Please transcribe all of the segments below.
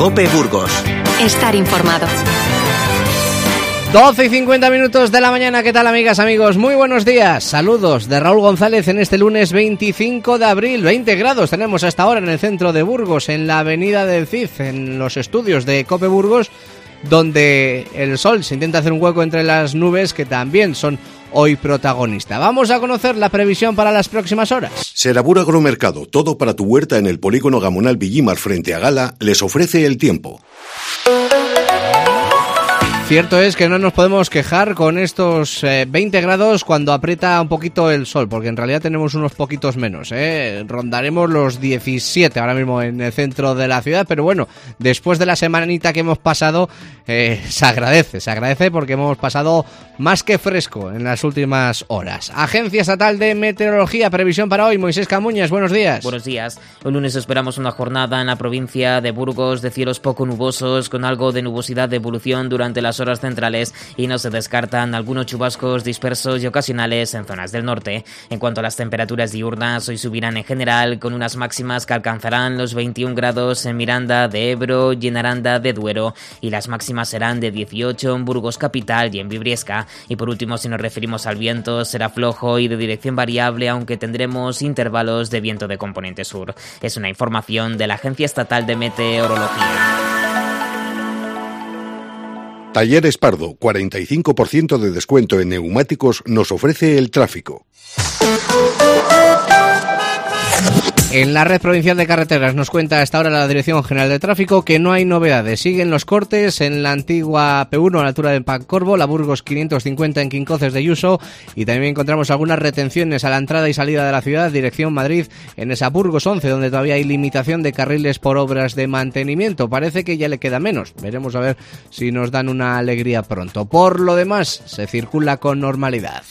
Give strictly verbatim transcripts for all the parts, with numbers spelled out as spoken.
COPE Burgos. Estar informado. doce y cincuenta minutos de la mañana. ¿Qué tal, amigas, amigos? Muy buenos días. Saludos de Raúl González en este lunes veinticinco de abril. veinte grados tenemos hasta ahora en el centro de Burgos, en la avenida del Cid, en los estudios de COPE Burgos, donde el sol se intenta hacer un hueco entre las nubes que también son hoy protagonista. Vamos a conocer la previsión para las próximas horas. Serabur Agromercado, todo para tu huerta en el polígono Gamonal Villimar frente a Gala, les ofrece el tiempo. Cierto es que no nos podemos quejar con estos eh, veinte grados cuando aprieta un poquito el sol, porque en realidad tenemos unos poquitos menos, ¿eh? Rondaremos los diecisiete ahora mismo en el centro de la ciudad, pero bueno, después de la semanita que hemos pasado, eh, se agradece, se agradece porque hemos pasado más que fresco en las últimas horas. Agencia Estatal de Meteorología, previsión para hoy. Moisés Camuñas, buenos días. Buenos días. El lunes esperamos una jornada en la provincia de Burgos de cielos poco nubosos, con algo de nubosidad de evolución durante las horas centrales, y no se descartan algunos chubascos dispersos y ocasionales en zonas del norte. En cuanto a las temperaturas diurnas, hoy subirán en general, con unas máximas que alcanzarán los veintiún grados en Miranda de Ebro y en Aranda de Duero, y las máximas serán de dieciocho en Burgos capital y en Vibriesca. Y por último, si nos referimos al viento, será flojo y de dirección variable, aunque tendremos intervalos de viento de componente sur. Es una información de la Agencia Estatal de Meteorología. Talleres Pardo, cuarenta y cinco por ciento de descuento en neumáticos, nos ofrece el tráfico. En la Red Provincial de Carreteras nos cuenta hasta ahora la Dirección General de Tráfico que no hay novedades. Siguen los cortes en la antigua P uno a la altura de Pancorbo, la Burgos quinientos cincuenta en Quincoces de Yuso, y también encontramos algunas retenciones a la entrada y salida de la ciudad, dirección Madrid, en esa Burgos once, donde todavía hay limitación de carriles por obras de mantenimiento. Parece que ya le queda menos. Veremos a ver si nos dan una alegría pronto. Por lo demás, se circula con normalidad.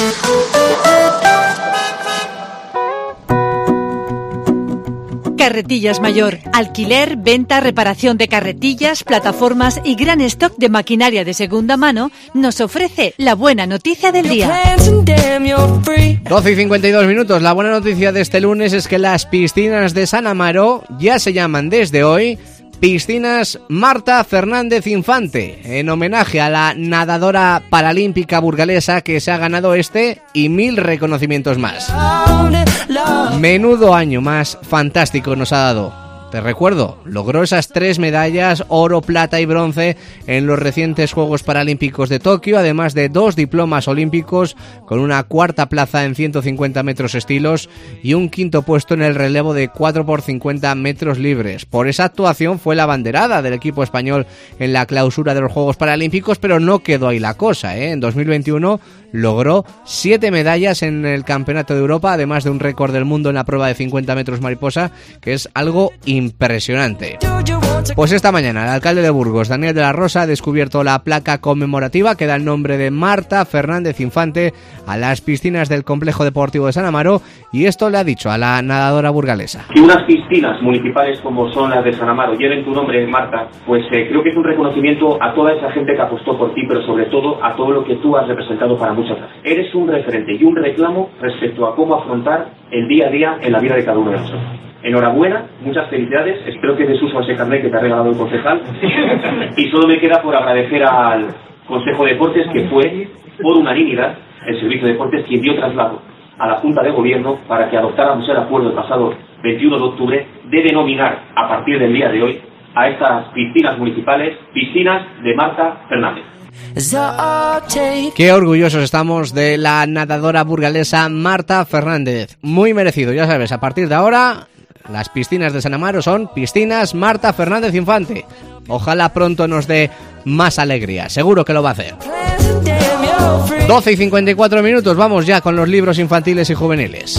Carretillas Mayor. Alquiler, venta, reparación de carretillas, plataformas y gran stock de maquinaria de segunda mano nos ofrece la buena noticia del día. doce y cincuenta y dos minutos. La buena noticia de este lunes es que las piscinas de San Amaro ya se llaman desde hoy Piscinas Marta Fernández Infante, en homenaje a la nadadora paralímpica burgalesa que se ha ganado este y mil reconocimientos más. Menudo año más fantástico nos ha dado. Te recuerdo, logró esas tres medallas, oro, plata y bronce, en los recientes Juegos Paralímpicos de Tokio, además de dos diplomas olímpicos, con una cuarta plaza en ciento cincuenta metros estilos y un quinto puesto en el relevo de cuatro por cincuenta metros libres. Por esa actuación fue la abanderada del equipo español en la clausura de los Juegos Paralímpicos, pero no quedó ahí la cosa, ¿eh? En dos mil veintiuno logró siete medallas en el Campeonato de Europa, además de un récord del mundo en la prueba de cincuenta metros mariposa, que es algo impresionante. Pues esta mañana el alcalde de Burgos, Daniel de la Rosa, ha descubierto la placa conmemorativa que da el nombre de Marta Fernández Infante a las piscinas del Complejo Deportivo de San Amaro, y esto le ha dicho a la nadadora burgalesa. Que unas piscinas municipales como son las de San Amaro lleven tu nombre, Marta, pues eh, creo que es un reconocimiento a toda esa gente que apostó por ti, pero sobre todo a todo lo que tú has representado para muchas veces. Eres un referente y un reclamo respecto a cómo afrontar el día a día en la vida de cada uno de nosotros. Enhorabuena, muchas felicidades, espero que des uso a ese carnet que te ha regalado el concejal, y solo me queda por agradecer al Consejo de Deportes, que fue por unanimidad el Servicio de Deportes quien dio traslado a la Junta de Gobierno para que adoptáramos el acuerdo el pasado veintiuno de octubre de denominar a partir del día de hoy a estas piscinas municipales Piscinas de Marta Fernández. Qué orgullosos estamos de la nadadora burgalesa Marta Fernández. Muy merecido, ya sabes, a partir de ahora las piscinas de San Amaro son Piscinas Marta Fernández Infante. Ojalá pronto nos dé más alegría, seguro que lo va a hacer. doce y cincuenta y cuatro minutos, vamos ya con los libros infantiles y juveniles.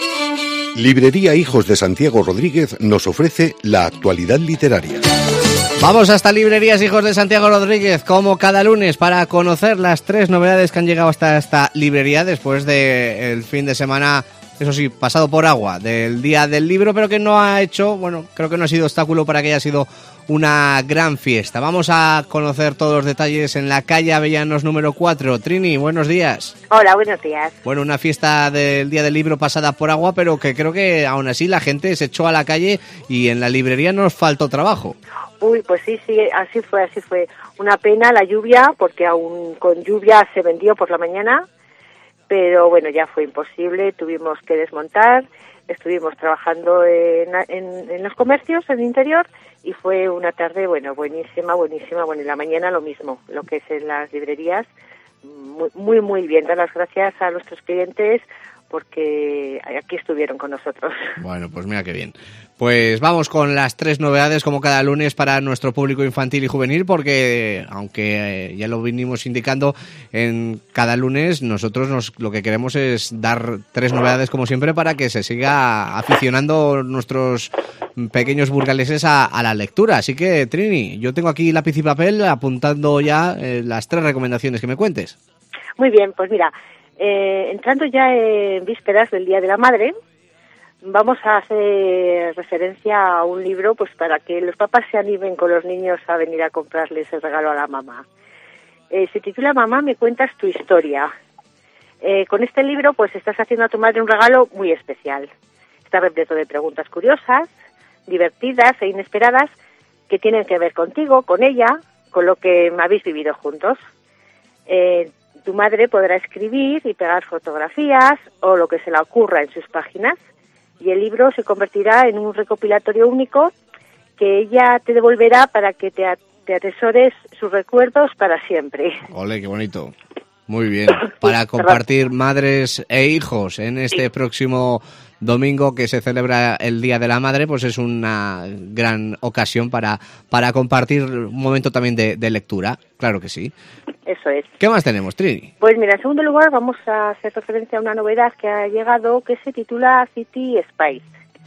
Librería Hijos de Santiago Rodríguez nos ofrece la actualidad literaria. Vamos hasta Librerías Hijos de Santiago Rodríguez, como cada lunes, para conocer las tres novedades que han llegado hasta esta librería después del fin de semana, eso sí, pasado por agua, del Día del Libro, pero que no ha hecho, bueno, creo que no ha sido obstáculo para que haya sido una gran fiesta. Vamos a conocer todos los detalles en la calle Avellanos número cuatro. Trini, buenos días. Hola, buenos días. Bueno, una fiesta del Día del Libro pasada por agua, pero que creo que aún así la gente se echó a la calle y en la librería nos faltó trabajo. Uy, pues sí, sí, así fue, así fue. Una pena la lluvia, porque aún con lluvia se vendió por la mañana, pero bueno, ya fue imposible, tuvimos que desmontar, estuvimos trabajando en, en, en los comercios, en el interior, y fue una tarde, bueno, buenísima, buenísima, bueno, y la mañana lo mismo, lo que es en las librerías, muy, muy, muy bien. Dar las gracias a nuestros clientes porque aquí estuvieron con nosotros. Bueno, pues mira qué bien. Pues vamos con las tres novedades como cada lunes para nuestro público infantil y juvenil, porque aunque ya lo vinimos indicando en cada lunes, nosotros nos, lo que queremos es dar tres novedades como siempre para que se siga aficionando nuestros pequeños burgaleses a, a la lectura. Así que, Trini, yo tengo aquí lápiz y papel apuntando ya eh, las tres recomendaciones que me cuentes. Muy bien, pues mira, eh, entrando ya en vísperas del Día de la Madre, vamos a hacer referencia a un libro pues para que los papás se animen con los niños a venir a comprarles el regalo a la mamá. Eh, se titula Mamá, me cuentas tu historia. Eh, con este libro pues estás haciendo a tu madre un regalo muy especial. Está repleto de preguntas curiosas, divertidas e inesperadas que tienen que ver contigo, con ella, con lo que habéis vivido juntos. Eh, tu madre podrá escribir y pegar fotografías o lo que se le ocurra en sus páginas, y el libro se convertirá en un recopilatorio único que ella te devolverá para que te, te atesores sus recuerdos para siempre. Ole, qué bonito. Muy bien. Para compartir madres e hijos en este sí. próximo domingo que se celebra el Día de la Madre, pues es una gran ocasión para, para compartir un momento también de, de lectura. Claro que sí. Eso es. ¿Qué más tenemos, Trini? Pues mira, en segundo lugar vamos a hacer referencia a una novedad que ha llegado que se titula City Spice.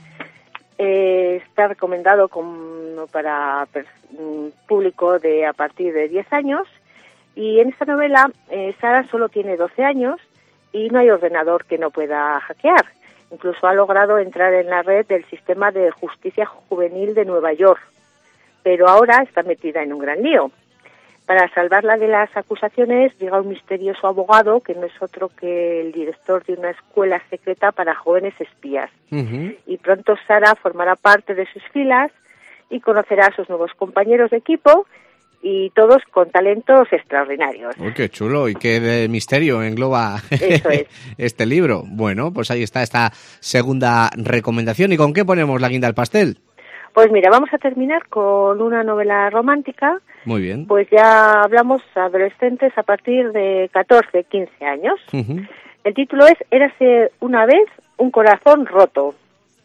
Eh, está recomendado como para un público de a partir de diez años, y en esta novela eh, Sara solo tiene doce años y no hay ordenador que no pueda hackear. Incluso ha logrado entrar en la red del sistema de justicia juvenil de Nueva York, pero ahora está metida en un gran lío. Para salvarla de las acusaciones llega un misterioso abogado que no es otro que el director de una escuela secreta para jóvenes espías. Uh-huh. Y pronto Sara formará parte de sus filas y conocerá a sus nuevos compañeros de equipo, y todos con talentos extraordinarios. Uy, qué chulo, y qué de misterio engloba Eso es. este libro. Bueno, pues ahí está esta segunda recomendación. ¿Y con qué ponemos la guinda al pastel? Pues mira, vamos a terminar con una novela romántica. Muy bien. Pues ya hablamos adolescentes a partir de catorce, quince años. Uh-huh. El título es Érase una vez un corazón roto.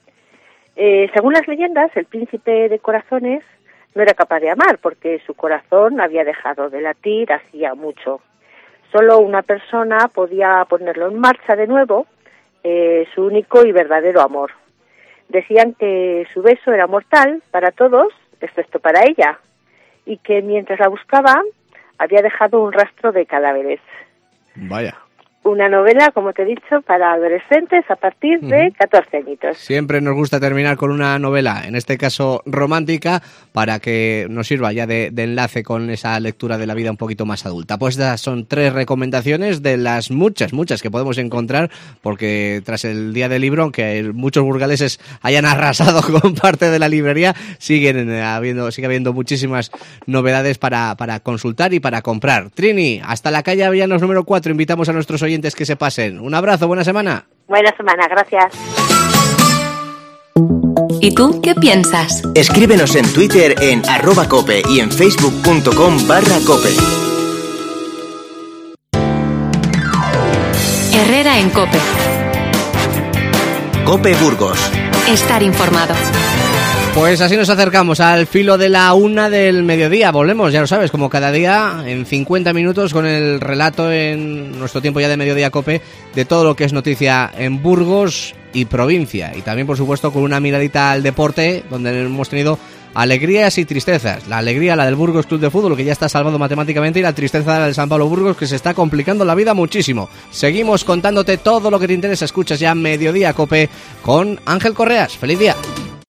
Eh, según las leyendas, el príncipe de corazones no era capaz de amar porque su corazón había dejado de latir hacía mucho. Solo una persona podía ponerlo en marcha de nuevo, eh, su único y verdadero amor. Decían que su beso era mortal para todos, excepto para ella, y que mientras la buscaba había dejado un rastro de cadáveres. Vaya. Una novela, como te he dicho, para adolescentes a partir de catorce añitos. Siempre nos gusta terminar con una novela, en este caso romántica, para que nos sirva ya de, de enlace con esa lectura de la vida un poquito más adulta. Pues estas son tres recomendaciones de las muchas, muchas que podemos encontrar, porque tras el Día del Libro, aunque muchos burgaleses hayan arrasado con parte de la librería, siguen habiendo, sigue habiendo muchísimas novedades para, para consultar y para comprar. Trini, hasta la calle Avellanos número cuatro, invitamos a nuestros oyentes que se pasen. Un abrazo, buena semana. Buena semana, gracias. ¿Y tú qué piensas? Escríbenos en Twitter en arroba cope y en facebook.com barra cope. Herrera en Cope. Cope Burgos. Estar informado. Pues así nos acercamos al filo de la una del mediodía. Volvemos, ya lo sabes, como cada día, en cincuenta minutos con el relato en nuestro tiempo ya de Mediodía Cope de todo lo que es noticia en Burgos y provincia. Y también, por supuesto, con una miradita al deporte, donde hemos tenido alegrías y tristezas. La alegría, la del Burgos Club de Fútbol, que ya está salvado matemáticamente, y la tristeza, la del San Pablo Burgos, que se está complicando la vida muchísimo. Seguimos contándote todo lo que te interesa. Escuchas ya Mediodía Cope con Ángel Correas. ¡Feliz día!